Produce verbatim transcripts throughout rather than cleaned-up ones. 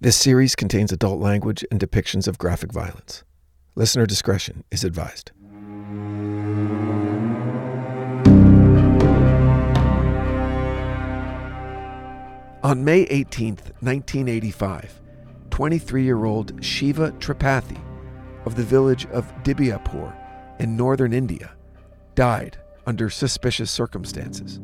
This series contains adult language and depictions of graphic violence. Listener discretion is advised. On May eighteenth, nineteen eighty-five, twenty-three-year-old Shiva Tripathi of the village of Dibiapur in northern India died under suspicious circumstances.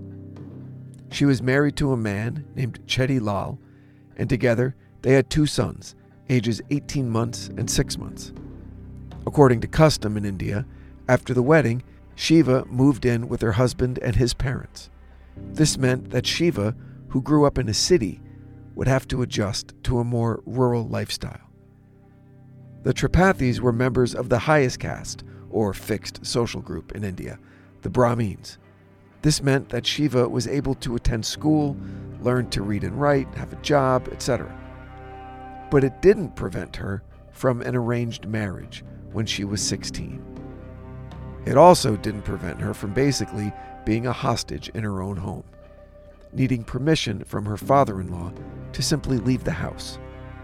She was married to a man named Chetty Lal, and together they had two sons, ages eighteen months and six months. According to custom in India, after the wedding, Shiva moved in with her husband and his parents. This meant that Shiva, who grew up in a city, would have to adjust to a more rural lifestyle. The Tripathis were members of the highest caste, or fixed social group in India, the Brahmins. This meant that Shiva was able to attend school, learn to read and write, have a job, et cetera. But it didn't prevent her from an arranged marriage when she was sixteen. It also didn't prevent her from basically being a hostage in her own home, needing permission from her father-in-law to simply leave the house.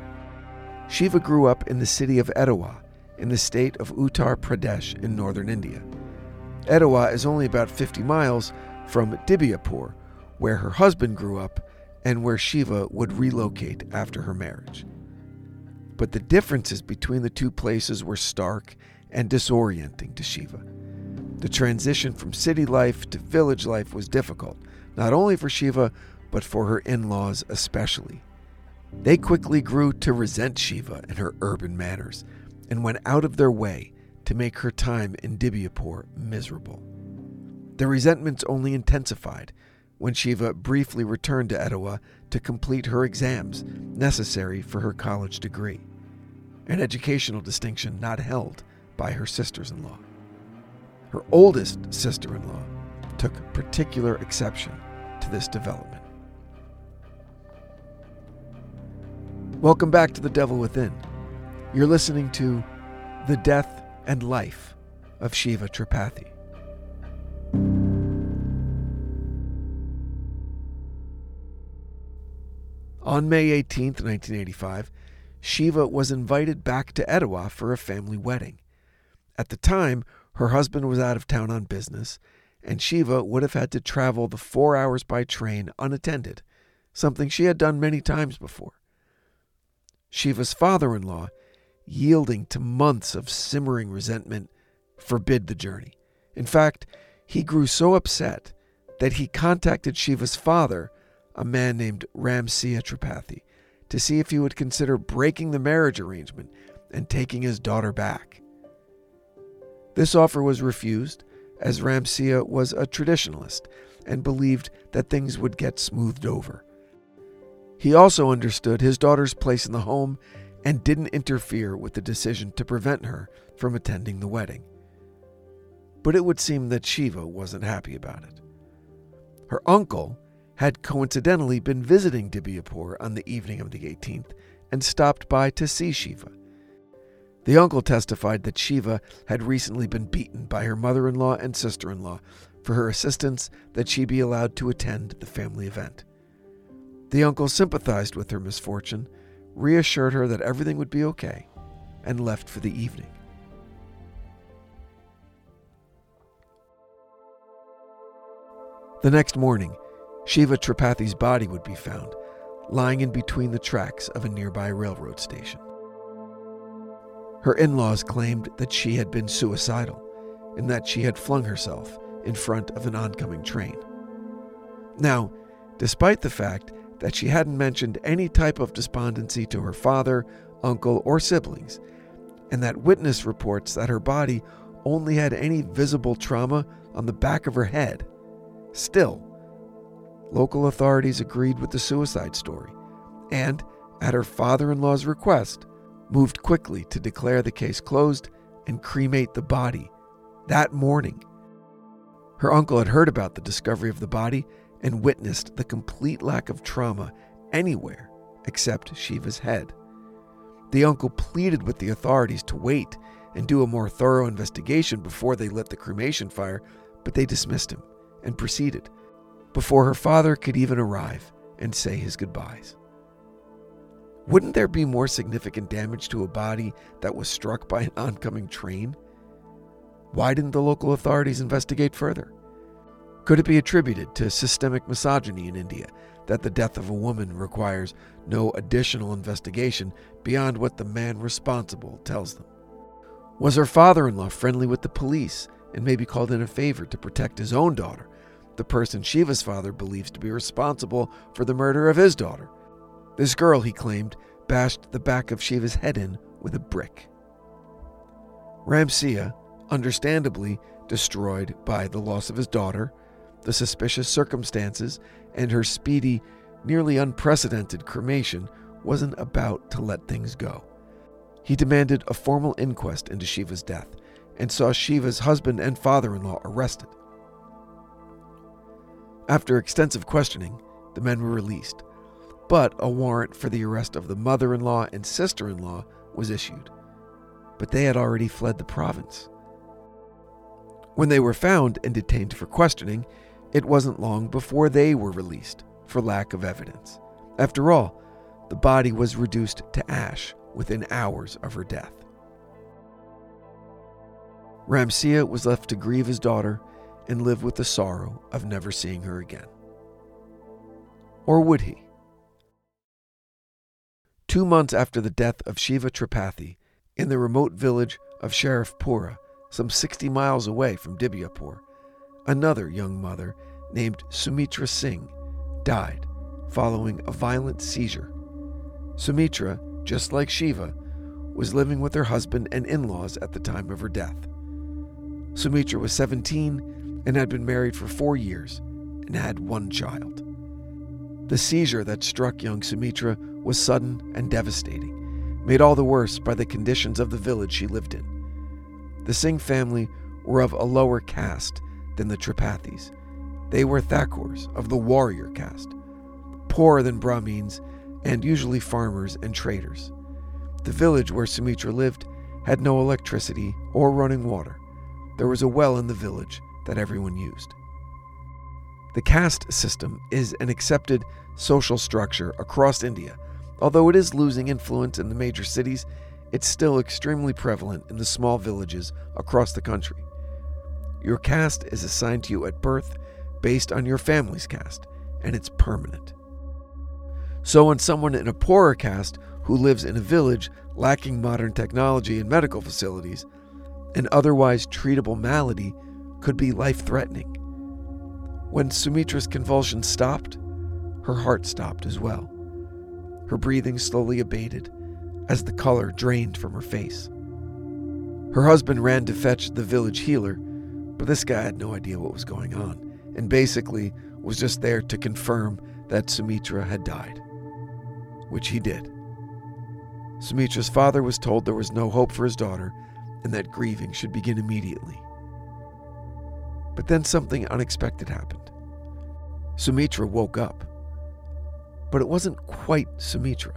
Shiva grew up in the city of Etawah in the state of Uttar Pradesh in northern India. Etawah is only about fifty miles from Dibiapur, where her husband grew up and where Shiva would relocate after her marriage. But the differences between the two places were stark and disorienting to Shiva. The transition from city life to village life was difficult, not only for Shiva, but for her in-laws especially. They quickly grew to resent Shiva and her urban manners, and went out of their way to make her time in Dibiapur miserable. The resentments only intensified when Shiva briefly returned to Etawah to complete her exams necessary for her college degree, an educational distinction not held by her sisters-in-law. Her oldest sister-in-law took particular exception to this development. Welcome back to The Devil Within. You're listening to The Death and Life of Shiva Tripathi. On May eighteenth, nineteen eighty-five, Shiva was invited back to Etawah for a family wedding. At the time, her husband was out of town on business, and Shiva would have had to travel the four hours by train unattended, something she had done many times before. Shiva's father-in-law, yielding to months of simmering resentment, forbid the journey. In fact, he grew so upset that he contacted Shiva's father, a man named Ramsiya Tripathi, to see if he would consider breaking the marriage arrangement and taking his daughter back. This offer was refused, as Ramsiya was a traditionalist and believed that things would get smoothed over. He also understood his daughter's place in the home and didn't interfere with the decision to prevent her from attending the wedding. But it would seem that Shiva wasn't happy about it. Her uncle had coincidentally been visiting Dibiapur on the evening of the eighteenth and stopped by to see Shiva. The uncle testified that Shiva had recently been beaten by her mother-in-law and sister-in-law for her insistence that she be allowed to attend the family event. The uncle sympathized with her misfortune, reassured her that everything would be okay, and left for the evening. The next morning, Shiva Tripathi's body would be found, lying in between the tracks of a nearby railroad station. Her in-laws claimed that she had been suicidal, and that she had flung herself in front of an oncoming train. Now, despite the fact that she hadn't mentioned any type of despondency to her father, uncle, or siblings, and that witness reports that her body only had any visible trauma on the back of her head, still, local authorities agreed with the suicide story and, at her father-in-law's request, moved quickly to declare the case closed and cremate the body that morning. Her uncle had heard about the discovery of the body and witnessed the complete lack of trauma anywhere except Shiva's head. The uncle pleaded with the authorities to wait and do a more thorough investigation before they lit the cremation fire, but they dismissed him and proceeded before her father could even arrive and say his goodbyes. Wouldn't there be more significant damage to a body that was struck by an oncoming train? Why didn't the local authorities investigate further? Could it be attributed to systemic misogyny in India that the death of a woman requires no additional investigation beyond what the man responsible tells them? Was her father-in-law friendly with the police and maybe called in a favor to protect his own daughter, the person Shiva's father believes to be responsible for the murder of his daughter? This girl, he claimed, bashed the back of Shiva's head in with a brick. Ramsiya, understandably destroyed by the loss of his daughter, the suspicious circumstances, and her speedy, nearly unprecedented cremation, wasn't about to let things go. He demanded a formal inquest into Shiva's death and saw Shiva's husband and father-in-law arrested. After extensive questioning, the men were released, but a warrant for the arrest of the mother-in-law and sister-in-law was issued. But they had already fled the province. When they were found and detained for questioning, it wasn't long before they were released for lack of evidence. After all, the body was reduced to ash within hours of her death. Ramsiya was left to grieve his daughter and live with the sorrow of never seeing her again. Or would he? Two months after the death of Shiva Tripathi, in the remote village of Sharifpura, some sixty miles away from Dibyapur, another young mother named Sumitra Singh died following a violent seizure. Sumitra, just like Shiva, was living with her husband and in-laws at the time of her death. Sumitra was seventeen and had been married for four years and had one child. The seizure that struck young Sumitra was sudden and devastating, made all the worse by the conditions of the village she lived in. The Singh family were of a lower caste than the Tripathis. They were Thakurs of the warrior caste, poorer than Brahmins and usually farmers and traders. The village where Sumitra lived had no electricity or running water. There was a well in the village that everyone used. The caste system is an accepted social structure across India. Although it is losing influence in the major cities, it's still extremely prevalent in the small villages across the country. Your caste is assigned to you at birth based on your family's caste, and it's permanent. So when someone in a poorer caste who lives in a village lacking modern technology and medical facilities, an otherwise treatable malady could be life-threatening. When Sumitra's convulsions stopped, her heart stopped as well. Her breathing slowly abated as the color drained from her face. Her husband ran to fetch the village healer, but this guy had no idea what was going on, and basically was just there to confirm that Sumitra had died, which he did. Sumitra's father was told there was no hope for his daughter and that grieving should begin immediately. But then something unexpected happened. Sumitra woke up, but it wasn't quite Sumitra.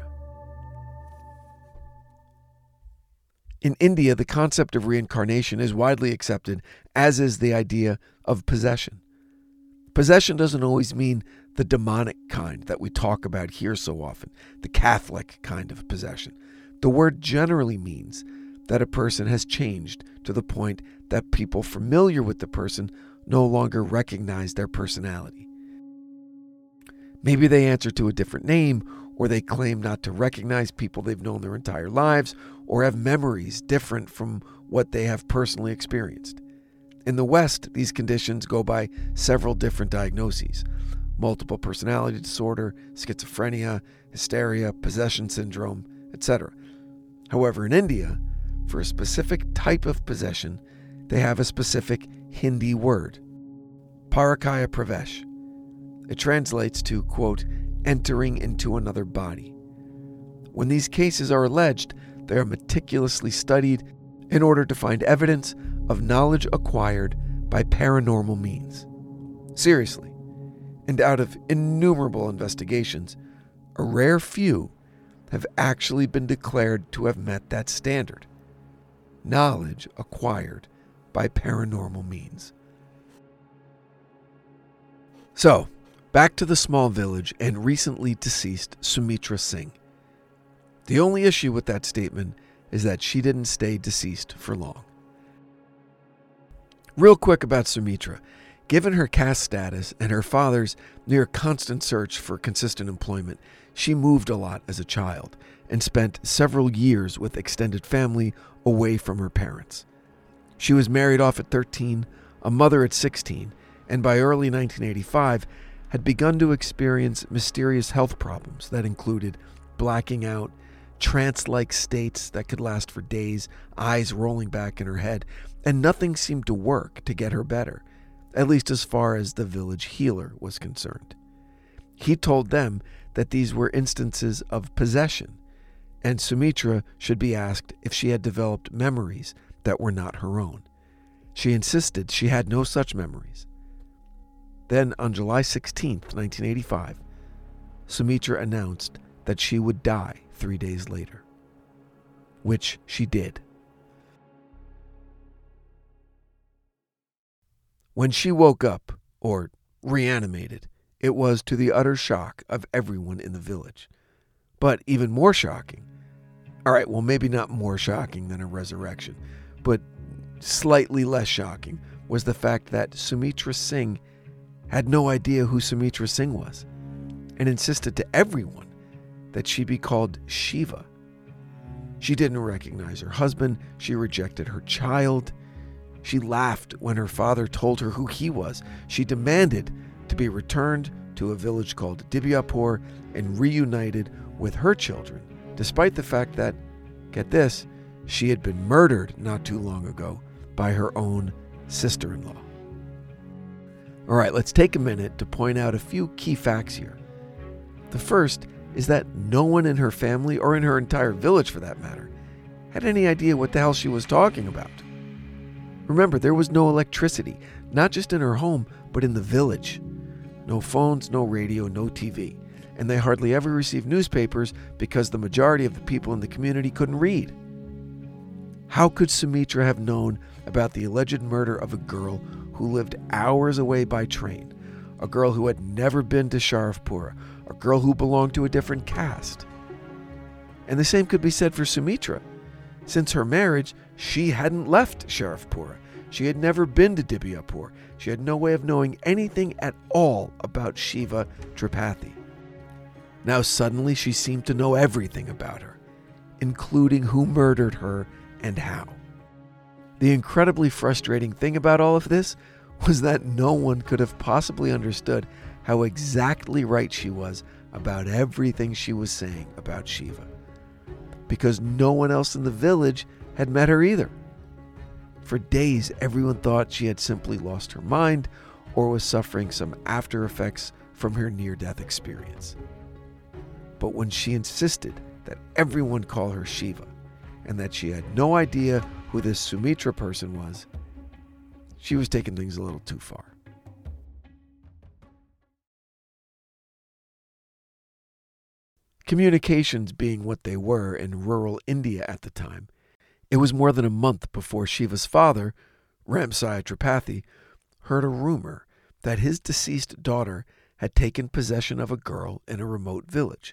In India, the concept of reincarnation is widely accepted, as is the idea of possession. Possession doesn't always mean the demonic kind that we talk about here so often, the Catholic kind of possession. The word generally means that a person has changed to the point that people familiar with the person no longer recognize their personality. Maybe they answer to a different name, or they claim not to recognize people they've known their entire lives, or have memories different from what they have personally experienced. In the West, these conditions go by several different diagnoses: multiple personality disorder, schizophrenia, hysteria, possession syndrome, et cetera. However, in India, for a specific type of possession, they have a specific Hindi word, parakaya pravesh. It translates to, quote, entering into another body. When these cases are alleged, they are meticulously studied in order to find evidence of knowledge acquired by paranormal means. Seriously. And out of innumerable investigations, a rare few have actually been declared to have met that standard. Knowledge acquired by paranormal means. So, back to the small village and recently deceased Sumitra Singh. The only issue with that statement is that she didn't stay deceased for long. Real quick about Sumitra. Given her caste status and her father's near constant search for consistent employment, she moved a lot as a child and spent several years with extended family away from her parents. She was married off at thirteen, a mother at sixteen, and by early nineteen eighty-five had begun to experience mysterious health problems that included blacking out, trance-like states that could last for days, eyes rolling back in her head, and nothing seemed to work to get her better, at least as far as the village healer was concerned. He told them that these were instances of possession, and Sumitra should be asked if she had developed memories that were not her own. She insisted she had no such memories. Then, on July sixteenth, nineteen eighty-five, Sumitra announced that she would die three days later, which she did. When she woke up, or reanimated, it was to the utter shock of everyone in the village. But even more shocking, all right, well, maybe not more shocking than a resurrection, but slightly less shocking, was the fact that Sumitra Singh had no idea who Sumitra Singh was and insisted to everyone that she be called Shiva. She didn't recognize her husband. She rejected her child. She laughed when her father told her who he was. She demanded to be returned to a village called Dibyapur and reunited with her children, despite the fact that, get this, she had been murdered not too long ago by her own sister-in-law. All right, let's take a minute to point out a few key facts here. The first is that no one in her family, or in her entire village for that matter, had any idea what the hell she was talking about. Remember, there was no electricity, not just in her home, but in the village. No phones, no radio, no T V. And they hardly ever received newspapers because the majority of the people in the community couldn't read. How could Sumitra have known about the alleged murder of a girl who lived hours away by train, a girl who had never been to Sharifpura, a girl who belonged to a different caste? And the same could be said for Sumitra. Since her marriage, she hadn't left Sharifpura. She had never been to Dibyapur. She had no way of knowing anything at all about Shiva Tripathi. Now suddenly she seemed to know everything about her, including who murdered her and how. The incredibly frustrating thing about all of this was that no one could have possibly understood how exactly right she was about everything she was saying about Shiva, because no one else in the village had met her either. For days, everyone thought she had simply lost her mind or was suffering some after effects from her near-death experience. But when she insisted that everyone call her Shiva and that she had no idea who this Sumitra person was, she was taking things a little too far. Communications being what they were in rural India at the time, it was more than a month before Shiva's father, Ramsai Tripathi, heard a rumor that his deceased daughter had taken possession of a girl in a remote village.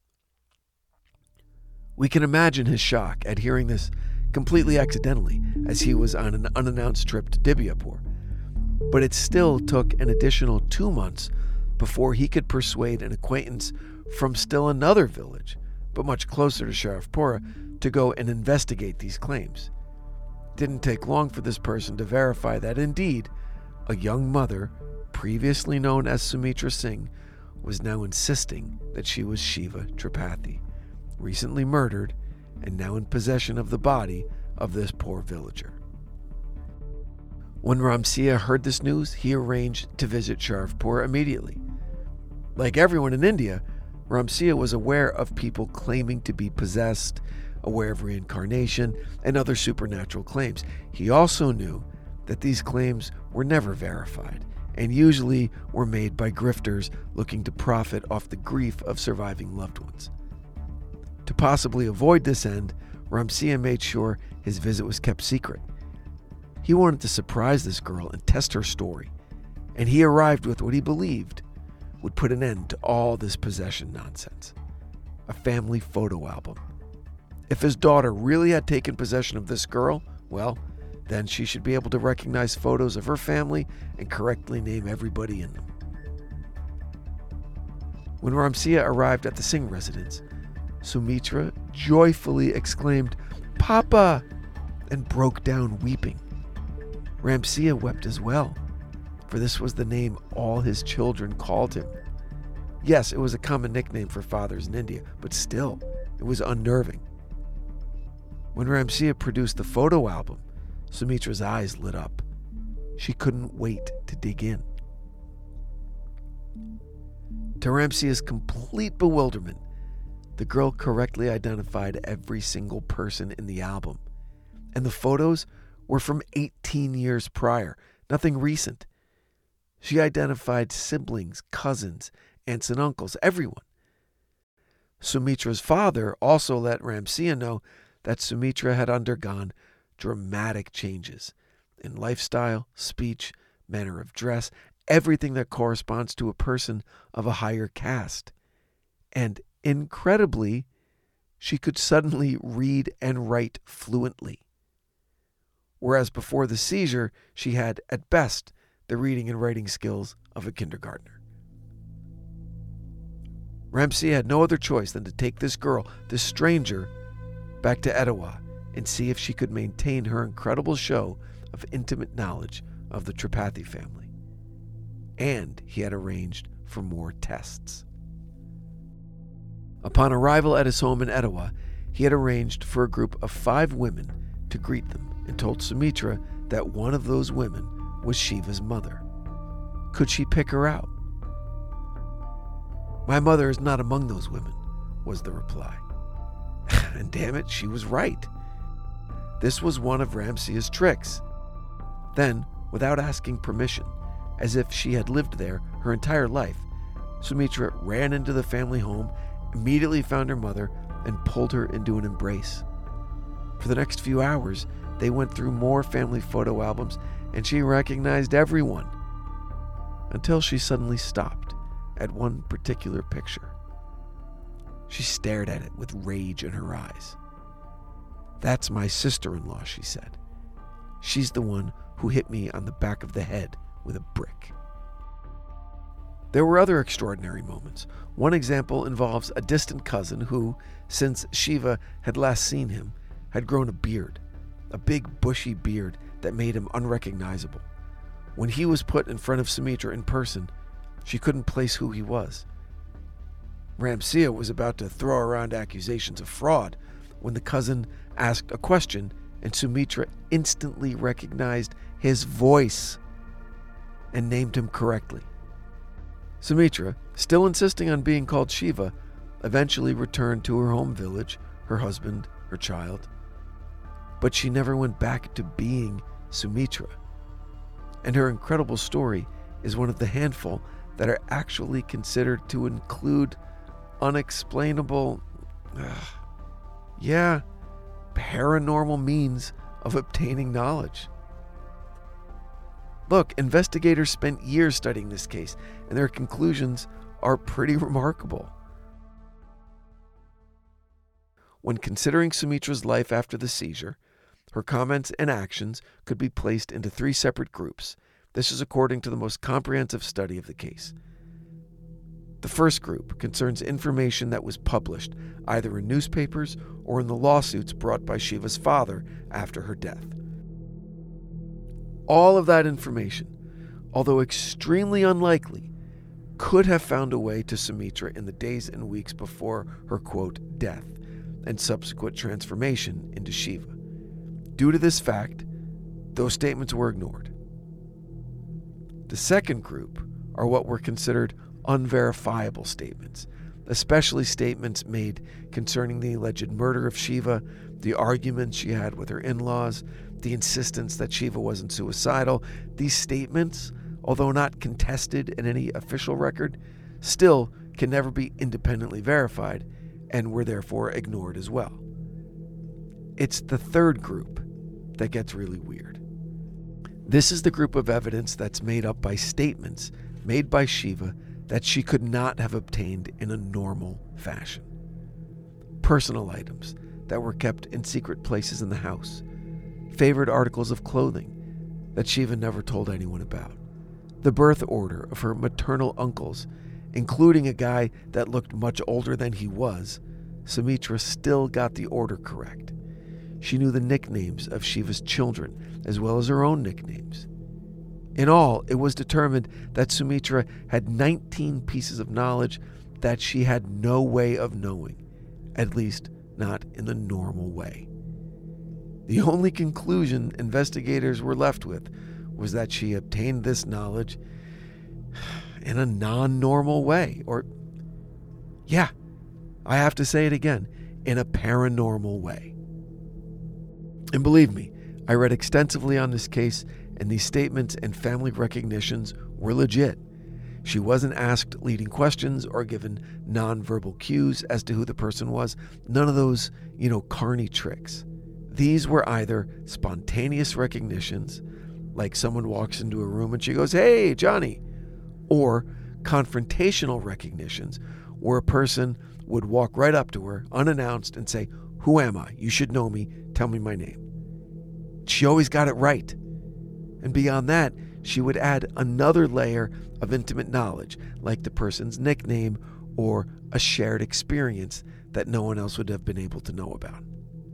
We can imagine his shock at hearing this completely accidentally as he was on an unannounced trip to Dibyapur. But it still took an additional two months before he could persuade an acquaintance from still another village, but much closer to Sharifpura, to go and investigate these claims. It didn't take long for this person to verify that indeed, a young mother, previously known as Sumitra Singh, was now insisting that she was Shiva Tripathi, recently murdered and now in possession of the body of this poor villager. When Ramsiya heard this news, he arranged to visit Sharifpura immediately. Like everyone in India, Ramsiya was aware of people claiming to be possessed, aware of reincarnation, and other supernatural claims. He also knew that these claims were never verified and usually were made by grifters looking to profit off the grief of surviving loved ones. To possibly avoid this end, Ramsiya made sure his visit was kept secret. He wanted to surprise this girl and test her story, and he arrived with what he believed would put an end to all this possession nonsense: a family photo album If his daughter really had taken possession of this girl, well, then she should be able to recognize photos of her family and correctly name everybody in them. When Ramsiya arrived at the Singh residence, Sumitra joyfully exclaimed, "Papa!" and broke down weeping. Ramsiya wept as well, for this was the name all his children called him. Yes, it was a common nickname for fathers in India, but still, it was unnerving. When Ramsiya produced the photo album, Sumitra's eyes lit up. She couldn't wait to dig in. To Ramsiya's complete bewilderment, the girl correctly identified every single person in the album. And the photos were from eighteen years prior, nothing recent. She identified siblings, cousins, aunts and uncles, everyone. Sumitra's father also let Ramsiya know that Sumitra had undergone dramatic changes in lifestyle, speech, manner of dress, everything that corresponds to a person of a higher caste. And incredibly, she could suddenly read and write fluently. Whereas before the seizure, she had, at best, the reading and writing skills of a kindergartner. Ramsiya had no other choice than to take this girl, this stranger, back to Etawah and see if she could maintain her incredible show of intimate knowledge of the Tripathi family. And he had arranged for more tests. Upon arrival at his home in Etawah, he had arranged for a group of five women to greet them and told Sumitra that one of those women was Shiva's mother. Could she pick her out? "My mother is not among those women," was the reply. And damn it, she was right. This was one of Ramsiya's tricks. Then, without asking permission, as if she had lived there her entire life, Sumitra ran into the family home, immediately found her mother, and pulled her into an embrace. For the next few hours, they went through more family photo albums, and she recognized everyone, until she suddenly stopped at one particular picture. She stared at it with rage in her eyes. "That's my sister-in-law," she said. "She's the one who hit me on the back of the head with a brick." There were other extraordinary moments. One example involves a distant cousin who, since Shiva had last seen him, had grown a beard, a big bushy beard that made him unrecognizable. When he was put in front of Sumitra in person, she couldn't place who he was. Ramsiya was about to throw around accusations of fraud when the cousin asked a question and Sumitra instantly recognized his voice and named him correctly. Sumitra, still insisting on being called Shiva, eventually returned to her home village, her husband, her child. But she never went back to being Sumitra. And her incredible story is one of the handful that are actually considered to include unexplainable, uh, yeah, paranormal means of obtaining knowledge. Look, investigators spent years studying this case, and their conclusions are pretty remarkable. When considering Sumitra's life after the seizure, her comments and actions could be placed into three separate groups. This is according to the most comprehensive study of the case. The first group concerns information that was published either in newspapers or in the lawsuits brought by Shiva's father after her death. All of that information, although extremely unlikely, could have found a way to Sumitra in the days and weeks before her, quote, death and subsequent transformation into Shiva. Due to this fact, those statements were ignored. The second group are what were considered unverifiable statements, especially statements made concerning the alleged murder of Shiva, the arguments she had with her in-laws, the insistence that Shiva wasn't suicidal. These statements, although not contested in any official record, still can never be independently verified and were therefore ignored as well. It's the third group that gets really weird. This is the group of evidence that's made up by statements made by Shiva that she could not have obtained in a normal fashion. Personal items that were kept in secret places in the house, favorite articles of clothing that Shiva never told anyone about, the birth order of her maternal uncles, including a guy that looked much older than he was. Sumitra still got the order correct. She knew the nicknames of Shiva's children, as well as her own nicknames. In all, it was determined that Sumitra had nineteen pieces of knowledge that she had no way of knowing, at least not in the normal way. The only conclusion investigators were left with was that she obtained this knowledge in a non-normal way, or, yeah, I have to say it again, in a paranormal way. And believe me, I read extensively on this case, and these statements and family recognitions were legit. She wasn't asked leading questions or given nonverbal cues as to who the person was. None of those, you know, carny tricks. These were either spontaneous recognitions, like someone walks into a room and she goes, "Hey, Johnny," or confrontational recognitions, where a person would walk right up to her unannounced and say, "Who am I? You should know me. Tell me my name." She always got it right. And beyond that, she would add another layer of intimate knowledge, like the person's nickname or a shared experience that no one else would have been able to know about.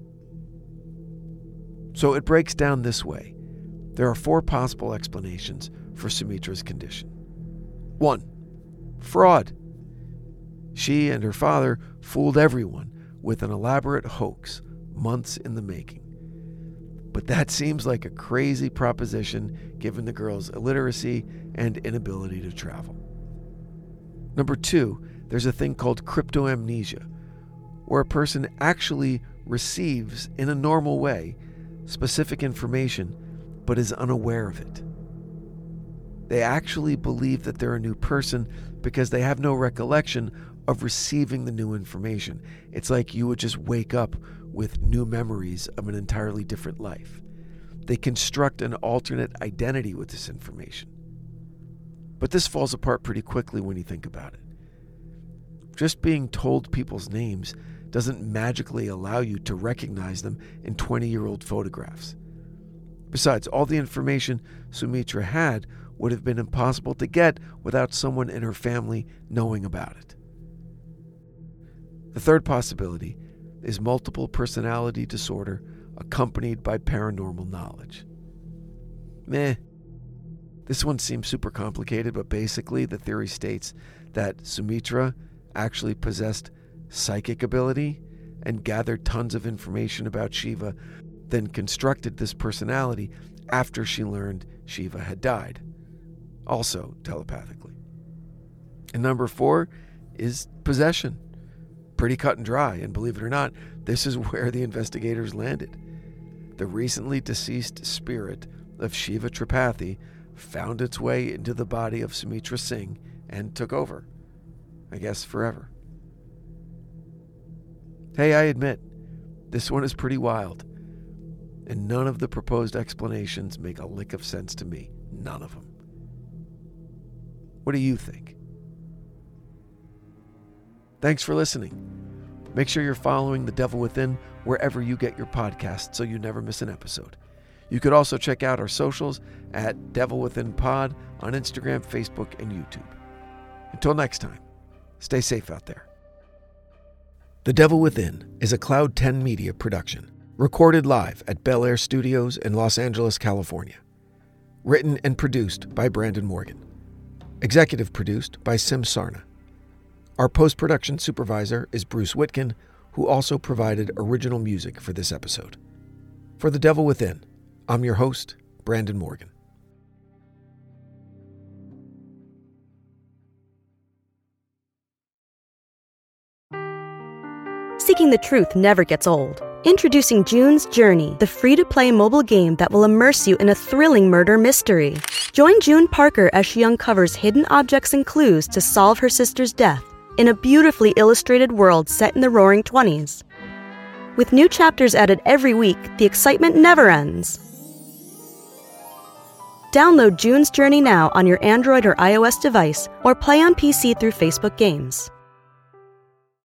So it breaks down this way. There are four possible explanations for Sumitra's condition. One, fraud. She and her father fooled everyone with an elaborate hoax months in the making. But that seems like a crazy proposition given the girl's illiteracy and inability to travel. Number two, there's a thing called cryptoamnesia, where a person actually receives, in a normal way, specific information, but is unaware of it. They actually believe that they're a new person because they have no recollection of receiving the new information. It's like you would just wake up with new memories of an entirely different life. They construct an alternate identity with this information. But this falls apart pretty quickly when you think about it. Just being told people's names doesn't magically allow you to recognize them in twenty-year-old photographs. Besides, all the information Sumitra had would have been impossible to get without someone in her family knowing about it. The third possibility is multiple personality disorder accompanied by paranormal knowledge. Meh. This one seems super complicated, but basically the theory states that Sumitra actually possessed psychic ability and gathered tons of information about Shiva, then constructed this personality after she learned Shiva had died, also telepathically. And number four is possession. Pretty cut and dry, and believe it or not, this is where the investigators landed. The recently deceased spirit of Shiva Tripathi found its way into the body of Sumitra Singh and took over, I guess forever. Hey, I admit, this one is pretty wild, and none of the proposed explanations make a lick of sense to me. None of them. What do you think? Thanks for listening. Make sure you're following The Devil Within wherever you get your podcasts so you never miss an episode. You could also check out our socials at Devil Within Pod on Instagram, Facebook, and YouTube. Until next time, stay safe out there. The Devil Within is a Cloud ten Media production, recorded live at Bel Air Studios in Los Angeles, California. Written and produced by Brandon Morgan. Executive produced by Sim Sarna. Our post-production supervisor is Bruce Whitkin, who also provided original music for this episode. For The Devil Within, I'm your host, Brandon Morgan. Seeking the truth never gets old. Introducing June's Journey, the free-to-play mobile game that will immerse you in a thrilling murder mystery. Join June Parker as she uncovers hidden objects and clues to solve her sister's death in a beautifully illustrated world set in the Roaring Twenties. With new chapters added every week, the excitement never ends. Download June's Journey now on your Android or iOS device, or play on P C through Facebook Games.